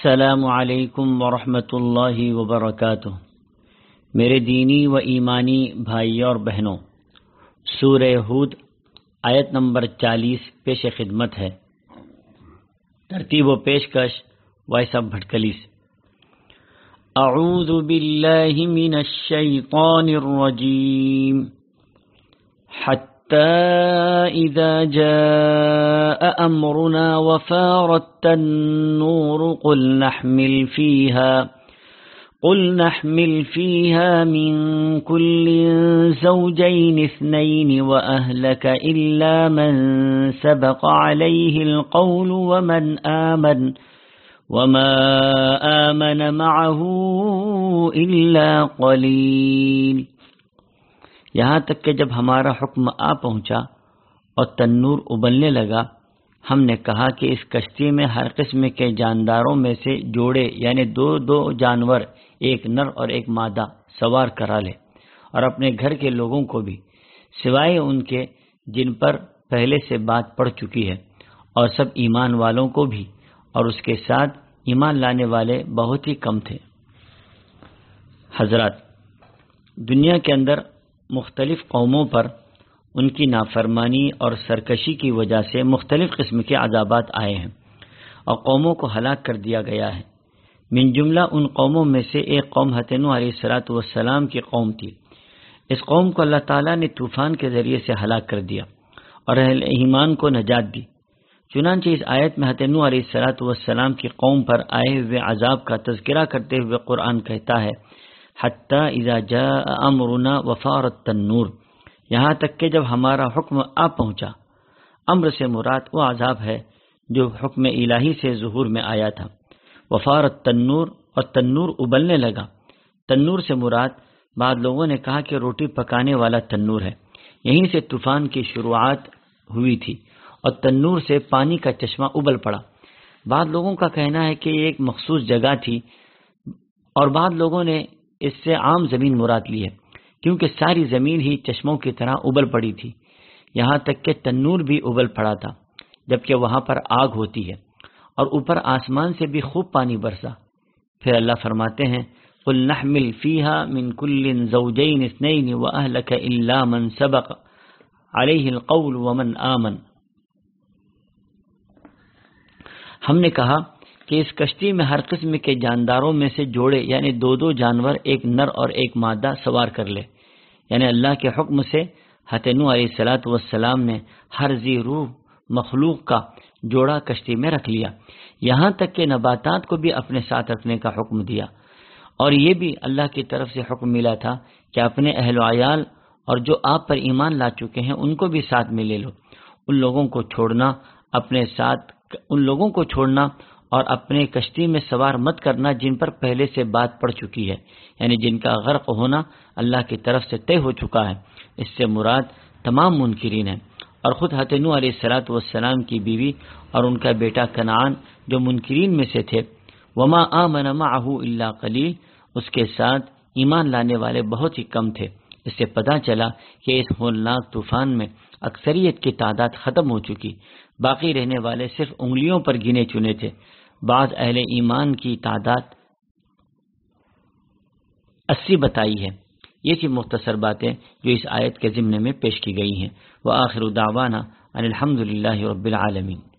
السلام علیکم ورحمۃ اللہ وبرکاتہ۔ میرے دینی و ایمانی بھائیوں اور بہنوں، سورہ ہود آیت نمبر 40 پیش خدمت ہے۔ ترتیب و پیشکش وائس آف بھٹکلیس۔ اعوذ باللہ من الشیطان الرجیم حتى إذا جاء أمرنا وفارت النور قل نحمل فيها من كل زوجين اثنين وأهلك إلا من سبق عليه القول وما آمن معه إلا قليل۔ یہاں تک کہ جب ہمارا حکم آ پہنچا اور تنور ابلنے لگا، ہم نے کہا کہ اس کشتی میں ہر قسم کے جانداروں میں سے جوڑے یعنی دو جانور، ایک نر اور ایک مادہ سوار کرا لے، اور اپنے گھر کے لوگوں کو بھی سوائے ان کے جن پر پہلے سے بات پڑ چکی ہے، اور سب ایمان والوں کو بھی، اور اس کے ساتھ ایمان لانے والے بہت ہی کم تھے۔ حضرات، دنیا کے اندر مختلف قوموں پر ان کی نافرمانی اور سرکشی کی وجہ سے مختلف قسم کے عذابات آئے ہیں اور قوموں کو ہلاک کر دیا گیا ہے۔ من جملہ ان قوموں میں سے ایک قوم حضرت نوح علیہ السلام کی قوم تھی۔ اس قوم کو اللہ تعالیٰ نے طوفان کے ذریعے سے ہلاک کر دیا اور اہل ایمان کو نجات دی۔ چنانچہ اس آیت میں حضرت نوح علیہ السلام کی قوم پر آئے ہوئے عذاب کا تذکرہ کرتے ہوئے قرآن کہتا ہے حتی اذا جاء امرنا وفارت النور، یہاں تک کہ جب ہمارا حکم آ پہنچا۔ امر سے مراد وہ عذاب ہے جو حکم الہی سے ظہور میں آیا تھا۔ وفارت تنور، اور تنور ابلنے لگا۔ تنور سے مراد بعض لوگوں نے کہا کہ روٹی پکانے والا تنور ہے۔ یہیں سے طوفان کی شروعات ہوئی تھی اور تنور سے پانی کا چشمہ ابل پڑا۔ بعض لوگوں کا کہنا ہے کہ یہ ایک مخصوص جگہ تھی، اور بعض لوگوں نے اس سے عام زمین مراد لی ہے، کیونکہ ساری زمین ہی چشموں کی طرح ابل پڑی تھی، یہاں تک کہ تنور بھی ابل پڑا تھا، جبکہ وہاں پر آگ ہوتی ہے، اور اوپر آسمان سے بھی خوب پانی برسا۔ پھر اللہ فرماتے ہیں قُلْ نَحْمِلْ فِيهَا مِنْ كُلٍّ زَوْجَيْنِ اثْنَيْنِ وَأَهْلَكَ إِلَّا مَنْ سَبَقَ عَلَيْهِ الْقَوْلُ وَمَنْ آمَنَ۔ ہم نے کہا کہ اس کشتی میں ہر قسم کے جانداروں میں سے جوڑے یعنی دو جانور، ایک نر اور ایک مادہ سوار کر لے، یعنی اللہ کے حکم سے حضرت نوح علیہ السلام نے ہر ذی روح مخلوق کا جوڑا کشتی میں رکھ لیا، یہاں تک کہ نباتات کو بھی اپنے ساتھ رکھنے کا حکم دیا، اور یہ بھی اللہ کی طرف سے حکم ملا تھا کہ اپنے اہل و عیال اور جو آپ پر ایمان لا چکے ہیں ان کو بھی ساتھ میں لے لو۔ ان لوگوں کو چھوڑنا اور اپنے کشتی میں سوار مت کرنا جن پر پہلے سے بات پڑ چکی ہے، یعنی جن کا غرق ہونا اللہ کی طرف سے طے ہو چکا ہے۔ اس سے مراد تمام منکرین ہیں، اور خود حضرت نوح علیہ السلام کی بیوی اور ان کا بیٹا کنعان جو منکرین میں سے تھے۔ وما آمن معه الا قلیل، اس کے ساتھ ایمان لانے والے بہت ہی کم تھے۔ اس سے پتہ چلا کہ اس ہولناک طوفان میں اکثریت کی تعداد ختم ہو چکی، باقی رہنے والے صرف انگلیوں پر گنے چنے تھے۔ بعض اہل ایمان کی تعداد 80 بتائی ہے۔ یہ تھی مختصر باتیں جو اس آیت کے ضمن میں پیش کی گئی ہیں۔ وآخر دعوانا ان الحمد للہ رب العالمین۔